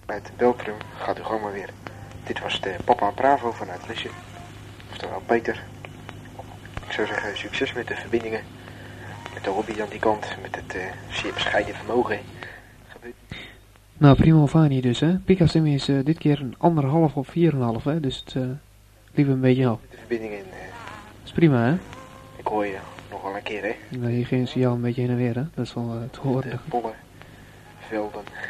Met Beltrum gaat u gewoon maar weer. Dit was de Papa Bravo vanuit Lisse. Oftewel Peter. Ik zou zeggen, succes met de verbindingen. Met de hobby aan die kant. Met het zeer bescheiden vermogen. Nou, prima Vani dus, hè. Pika-stem is dit keer een 1,5 of 4,5, hè. Dus het liep een beetje af. De verbindingen. Dat is prima, hè. Ik hoor je nog wel een keer, hè. Nou, hier ging signaal een beetje heen en weer, hè. Dat is wel te horen. De pollen, velden.